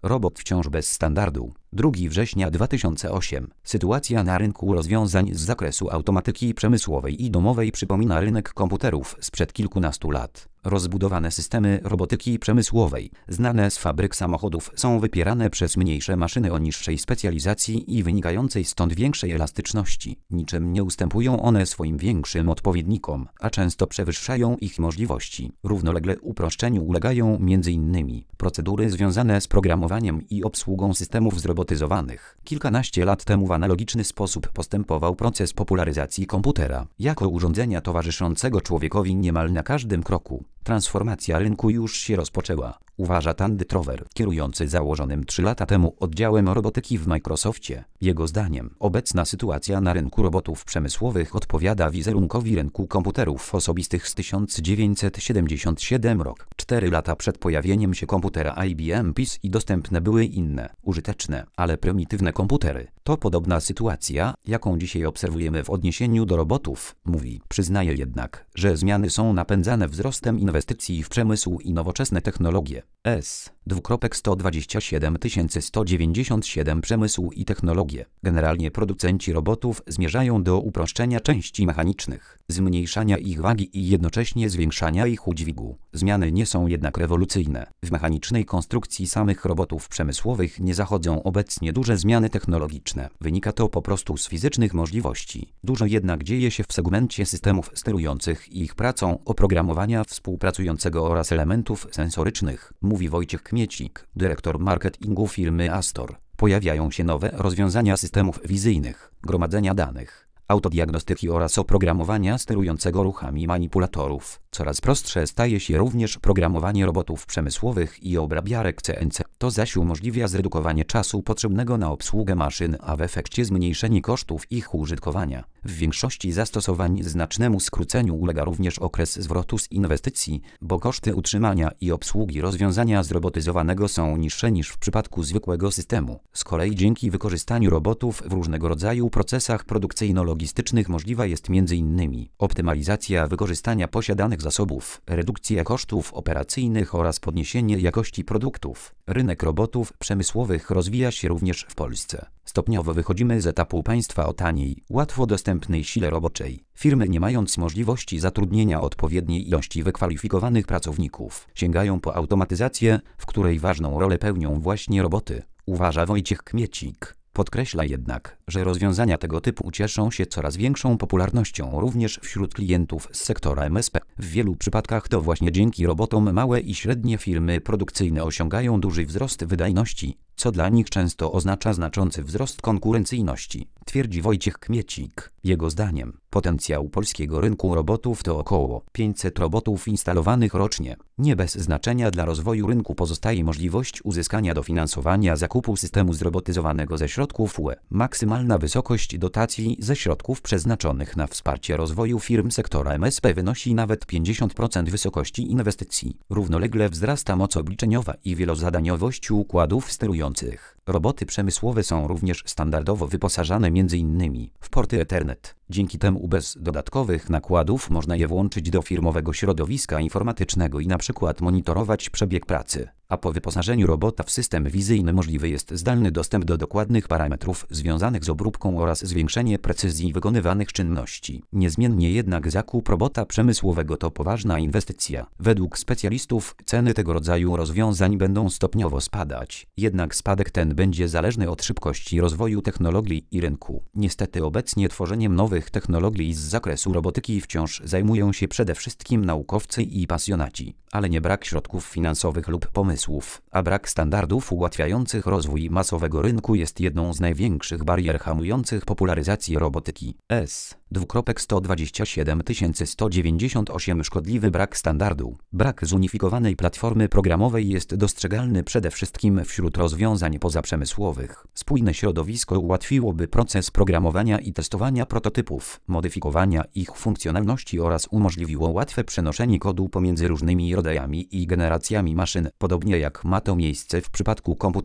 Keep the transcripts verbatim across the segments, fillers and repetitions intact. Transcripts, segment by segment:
Robot wciąż bez standardu. drugiego września dwa tysiące ósmego. Sytuacja na rynku rozwiązań z zakresu automatyki przemysłowej i domowej przypomina rynek komputerów sprzed kilkunastu lat. Rozbudowane systemy robotyki przemysłowej, znane z fabryk samochodów, są wypierane przez mniejsze maszyny o niższej specjalizacji i wynikającej stąd większej elastyczności. Niczym nie ustępują one swoim większym odpowiednikom, a często przewyższają ich możliwości. Równolegle uproszczeniu ulegają między innymi procedury związane z programowaniem i obsługą systemów zrobotyzowanych. Kilkanaście lat temu w analogiczny sposób postępował proces popularyzacji komputera jako urządzenia towarzyszącego człowiekowi niemal na każdym kroku. Transformacja rynku już się rozpoczęła, uważa Tandy Trower, kierujący założonym trzy lata temu oddziałem robotyki w Microsoftie. Jego zdaniem obecna sytuacja na rynku robotów przemysłowych odpowiada wizerunkowi rynku komputerów osobistych z tysiąc dziewięćset siedemdziesiątego siódmego roku. Cztery lata przed pojawieniem się komputera I B M P C i dostępne były inne, użyteczne, ale prymitywne komputery. To podobna sytuacja, jaką dzisiaj obserwujemy w odniesieniu do robotów, mówi. Przyznaje jednak, że zmiany są napędzane wzrostem inwestycji w przemysł i nowoczesne technologie. S. sto dwadzieścia siedem tysięcy sto dziewięćdziesiąt siedem Przemysł i technologie. Generalnie producenci robotów zmierzają do uproszczenia części mechanicznych, zmniejszania ich wagi i jednocześnie zwiększania ich udźwigu. Zmiany nie są jednak rewolucyjne. W mechanicznej konstrukcji samych robotów przemysłowych nie zachodzą obecnie duże zmiany technologiczne. Wynika to po prostu z fizycznych możliwości. Dużo jednak dzieje się w segmencie systemów sterujących i ich pracą, oprogramowania współpracującego oraz elementów sensorycznych, mówi Wojciech Kmiecik, dyrektor marketingu firmy Astor. Pojawiają się nowe rozwiązania systemów wizyjnych, gromadzenia danych, autodiagnostyki oraz oprogramowania sterującego ruchami manipulatorów. Coraz prostsze staje się również programowanie robotów przemysłowych i obrabiarek C N C. To zaś umożliwia zredukowanie czasu potrzebnego na obsługę maszyn, a w efekcie zmniejszenie kosztów ich użytkowania. W większości zastosowań znacznemu skróceniu ulega również okres zwrotu z inwestycji, bo koszty utrzymania i obsługi rozwiązania zrobotyzowanego są niższe niż w przypadku zwykłego systemu. Z kolei dzięki wykorzystaniu robotów w różnego rodzaju procesach produkcyjno-logistycznych możliwa jest między innymi optymalizacja wykorzystania posiadanych zasobów, redukcja kosztów operacyjnych oraz podniesienie jakości produktów. Rynek robotów przemysłowych rozwija się również w Polsce. Stopniowo wychodzimy z etapu państwa o taniej, łatwo dostępnej sile roboczej. Firmy, nie mając możliwości zatrudnienia odpowiedniej ilości wykwalifikowanych pracowników, sięgają po automatyzację, w której ważną rolę pełnią właśnie roboty, uważa Wojciech Kmiecik. Podkreśla jednak, że rozwiązania tego typu cieszą się coraz większą popularnością również wśród klientów z sektora M S P. W wielu przypadkach to właśnie dzięki robotom małe i średnie firmy produkcyjne osiągają duży wzrost wydajności, co dla nich często oznacza znaczący wzrost konkurencyjności, twierdzi Wojciech Kmiecik. Jego zdaniem potencjał polskiego rynku robotów to około pięćset robotów instalowanych rocznie. Nie bez znaczenia dla rozwoju rynku pozostaje możliwość uzyskania dofinansowania zakupu systemu zrobotyzowanego ze środków U E. Maksymalna wysokość dotacji ze środków przeznaczonych na wsparcie rozwoju firm sektora M S P wynosi nawet pięćdziesiąt procent wysokości inwestycji. Równolegle wzrasta moc obliczeniowa i wielozadaniowość układów sterujących. Roboty przemysłowe są również standardowo wyposażane między innymi w porty Ethernet. Dzięki temu bez dodatkowych nakładów można je włączyć do firmowego środowiska informatycznego i na przykład monitorować przebieg pracy. A po wyposażeniu robota w system wizyjny możliwy jest zdalny dostęp do dokładnych parametrów związanych z obróbką oraz zwiększenie precyzji wykonywanych czynności. Niezmiennie jednak zakup robota przemysłowego to poważna inwestycja. Według specjalistów ceny tego rodzaju rozwiązań będą stopniowo spadać. Jednak spadek ten będzie zależny od szybkości rozwoju technologii i rynku. Niestety obecnie tworzeniem nowych technologii z zakresu robotyki wciąż zajmują się przede wszystkim naukowcy i pasjonaci, ale nie brak środków finansowych lub pomysłów, a brak standardów ułatwiających rozwój masowego rynku jest jedną z największych barier hamujących popularyzację robotyki. S. sto dwadzieścia siedem tysięcy sto dziewięćdziesiąt osiem Szkodliwy brak standardu. Brak zunifikowanej platformy programowej jest dostrzegalny przede wszystkim wśród rozwiązań pozaprzemysłowych. Spójne środowisko ułatwiłoby proces programowania i testowania prototypów, modyfikowania ich funkcjonalności oraz umożliwiło łatwe przenoszenie kodu pomiędzy różnymi rodzajami i generacjami maszyn, podobnie jak ma to miejsce w przypadku komputerów.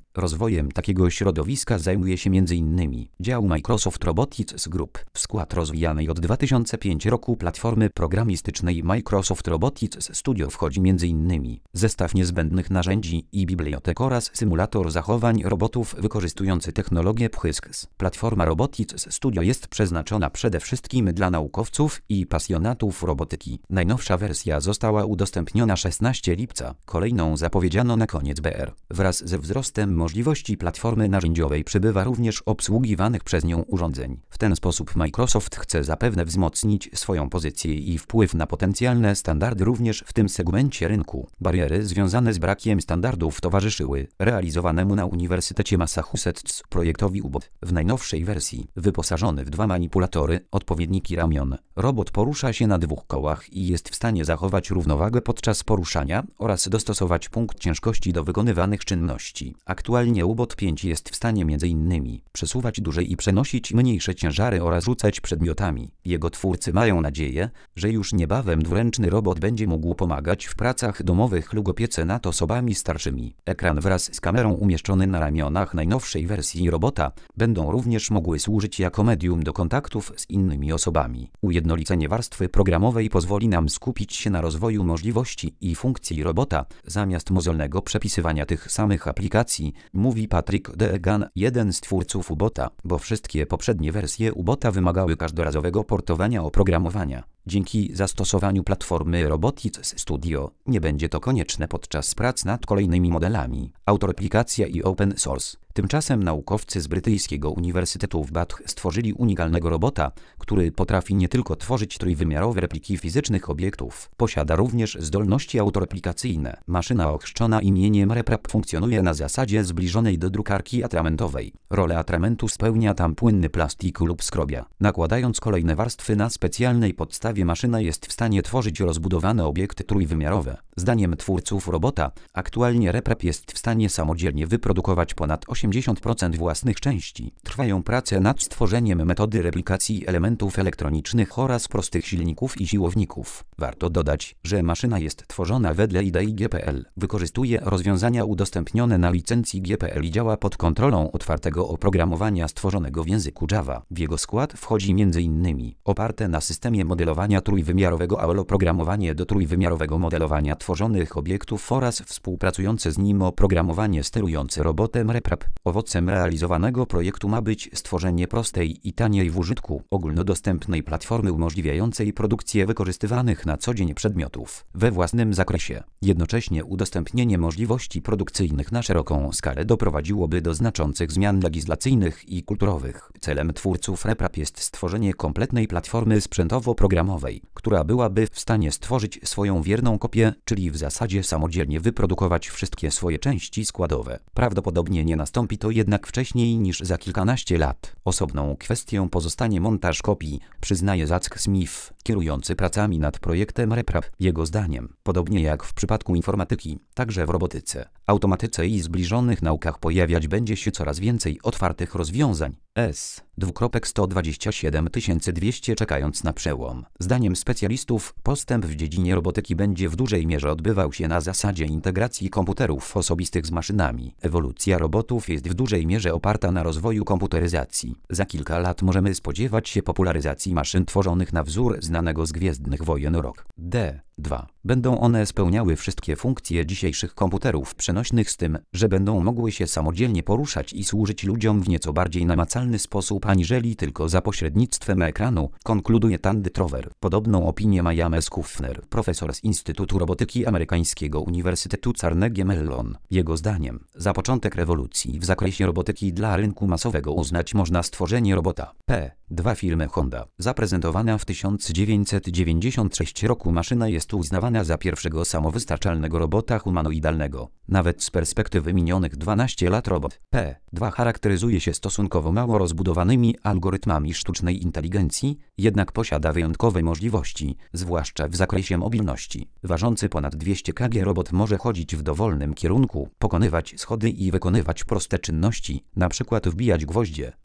Rozwojem takiego środowiska zajmuje się między innymi dział Microsoft Robotics Group. W skład rozwijanej od dwa tysiące piątego roku platformy programistycznej Microsoft Robotics Studio wchodzi między innymi zestaw niezbędnych narzędzi i bibliotek oraz symulator zachowań robotów wykorzystujący technologię P H Y S K S. Platforma Robotics Studio jest przeznaczona przede wszystkim dla naukowców i pasjonatów robotyki. Najnowsza wersja została udostępniona szesnastego lipca. Kolejną zapowiedziano na koniec B R. Wraz ze wzrostem możliwości platformy narzędziowej przybywa również obsługiwanych przez nią urządzeń. W ten sposób Microsoft chce zapewne wzmocnić swoją pozycję i wpływ na potencjalne standardy również w tym segmencie rynku. Bariery związane z brakiem standardów towarzyszyły realizowanemu na Uniwersytecie Massachusetts projektowi U B O T. W najnowszej wersji, wyposażony w dwa manipulatory, odpowiedniki ramion, robot porusza się na dwóch kołach i jest w stanie zachować równowagę podczas poruszania oraz dostosować punkt ciężkości do wykonywanych czynności. Aktualnie U B O T pięć jest w stanie m.in. przesuwać duże i przenosić mniejsze ciężary oraz rzucać przedmiotami. Jego twórcy mają nadzieję, że już niebawem dwuręczny robot będzie mógł pomagać w pracach domowych lub opiece nad osobami starszymi. Ekran wraz z kamerą umieszczony na ramionach najnowszej wersji robota będą również mogły służyć jako medium do kontaktów z innymi osobami. Ujednolicenie warstwy programowej pozwoli nam skupić się na rozwoju możliwości i funkcji robota, zamiast mozolnego przepisywania tych samych aplikacji, mówi Patrick Deegan, jeden z twórców U B O T a, bo wszystkie poprzednie wersje U B O T a wymagały każdorazowego portowania oprogramowania. Dzięki zastosowaniu platformy Robotics Studio nie będzie to konieczne podczas prac nad kolejnymi modelami. Autoreplikacja i open source. Tymczasem naukowcy z brytyjskiego Uniwersytetu w Bath stworzyli unikalnego robota, który potrafi nie tylko tworzyć trójwymiarowe repliki fizycznych obiektów, posiada również zdolności autoreplikacyjne. Maszyna ochrzczona imieniem RepRap funkcjonuje na zasadzie zbliżonej do drukarki atramentowej. Rolę atramentu spełnia tam płynny plastik lub skrobia. Nakładając kolejne warstwy na specjalnej podstawie, maszyna jest w stanie tworzyć rozbudowane obiekty trójwymiarowe. Zdaniem twórców robota, aktualnie RepRap jest w stanie samodzielnie wyprodukować ponad osiemdziesiąt procent własnych części. Trwają prace nad stworzeniem metody replikacji elementów elektronicznych oraz prostych silników i siłowników. Warto dodać, że maszyna jest tworzona wedle idei G P L. Wykorzystuje rozwiązania udostępnione na licencji G P L i działa pod kontrolą otwartego oprogramowania stworzonego w języku Java. W jego skład wchodzi między innymi oparte na systemie modelowania trójwymiarowego A L oprogramowanie do trójwymiarowego modelowania tworzonych obiektów oraz współpracujące z nim oprogramowanie sterujące robotem RepRap. Owocem realizowanego projektu ma być stworzenie prostej i taniej w użytku ogólnodostępnej platformy umożliwiającej produkcję wykorzystywanych na co dzień przedmiotów we własnym zakresie. Jednocześnie udostępnienie możliwości produkcyjnych na szeroką skalę doprowadziłoby do znaczących zmian legislacyjnych i kulturowych. Celem twórców RepRap jest stworzenie kompletnej platformy sprzętowo-programowej, która byłaby w stanie stworzyć swoją wierną kopię, czyli w zasadzie samodzielnie wyprodukować wszystkie swoje części składowe. Prawdopodobnie nie nastąpi to jednak wcześniej niż za kilkanaście lat. Osobną kwestią pozostanie montaż kopii, przyznaje Zack Smith, kierujący pracami nad projektem RepRap. Jego zdaniem, podobnie jak w przypadku informatyki, także w robotyce, automatyce i zbliżonych naukach pojawiać będzie się coraz więcej otwartych rozwiązań. S. sto dwadzieścia siedem tysięcy dwieście czekając na przełom. Zdaniem specjalistów postęp w dziedzinie robotyki będzie w dużej mierze odbywał się na zasadzie integracji komputerów osobistych z maszynami. Ewolucja robotów jest w dużej mierze oparta na rozwoju komputeryzacji. Za kilka lat możemy spodziewać się popularyzacji maszyn tworzonych na wzór znanego z Gwiezdnych Wojen Rok D dwa. Będą one spełniały wszystkie funkcje dzisiejszych komputerów przenośnych z tym, że będą mogły się samodzielnie poruszać i służyć ludziom w nieco bardziej namacalny sposób aniżeli tylko za pośrednictwem ekranu, konkluduje Tandy Trower. Podobną opinię ma James Kufner, profesor z Instytutu Robotyki Amerykańskiego Uniwersytetu Carnegie Mellon. Jego zdaniem, za początek rewolucji w zakresie robotyki dla rynku masowego uznać można stworzenie robota P dwa firmy Honda. Zaprezentowana w tysiąc dziewięćset dziewięćdziesiątym trzecim roku maszyna jest uznawana za pierwszego samowystarczalnego robota humanoidalnego. Nawet z perspektywy minionych dwunastu lat robot P dwa charakteryzuje się stosunkowo mało rozbudowanymi algorytmami sztucznej inteligencji, jednak posiada wyjątkowe możliwości, zwłaszcza w zakresie mobilności. Ważący ponad dwieście kilogramów robot może chodzić w dowolnym kierunku, pokonywać schody i wykonywać proste czynności, np. wbijać gwoździe.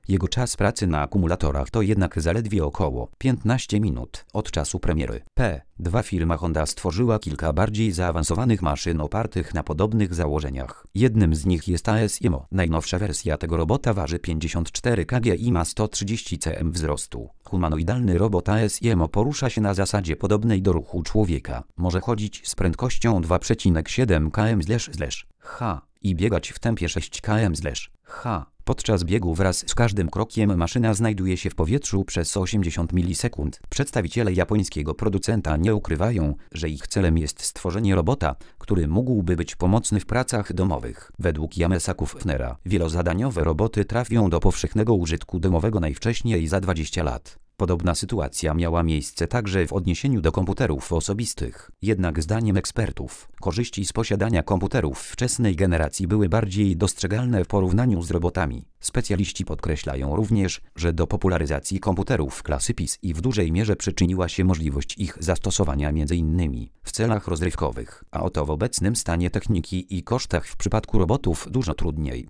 Jego czas pracy na akumulatorach to jednak zaledwie około piętnaście minut od czasu premiery. P dwa Firma Honda stworzyła kilka bardziej zaawansowanych maszyn opartych na podobnych założeniach. Jednym z nich jest A S I M O. Najnowsza wersja tego robota waży pięćdziesiąt cztery kilogramy i ma sto trzydzieści centymetrów wzrostu. Humanoidalny robot A S I M O porusza się na zasadzie podobnej do ruchu człowieka. Może chodzić z prędkością dwa przecinek siedem kilometrów na godzinę i biegać w tempie sześć kilometrów na godzinę. Podczas biegu wraz z każdym krokiem maszyna znajduje się w powietrzu przez osiemdziesiąt milisekund. Przedstawiciele japońskiego producenta nie ukrywają, że ich celem jest stworzenie robota, który mógłby być pomocny w pracach domowych. Według Yamesaku Fnera wielozadaniowe roboty trafią do powszechnego użytku domowego najwcześniej za dwadzieścia lat. Podobna sytuacja miała miejsce także w odniesieniu do komputerów osobistych. Jednak zdaniem ekspertów, korzyści z posiadania komputerów wczesnej generacji były bardziej dostrzegalne w porównaniu z robotami. Specjaliści podkreślają również, że do popularyzacji komputerów klasy P I S i w dużej mierze przyczyniła się możliwość ich zastosowania między innymi w celach rozrywkowych, a oto w obecnym stanie techniki i kosztach w przypadku robotów dużo trudniej.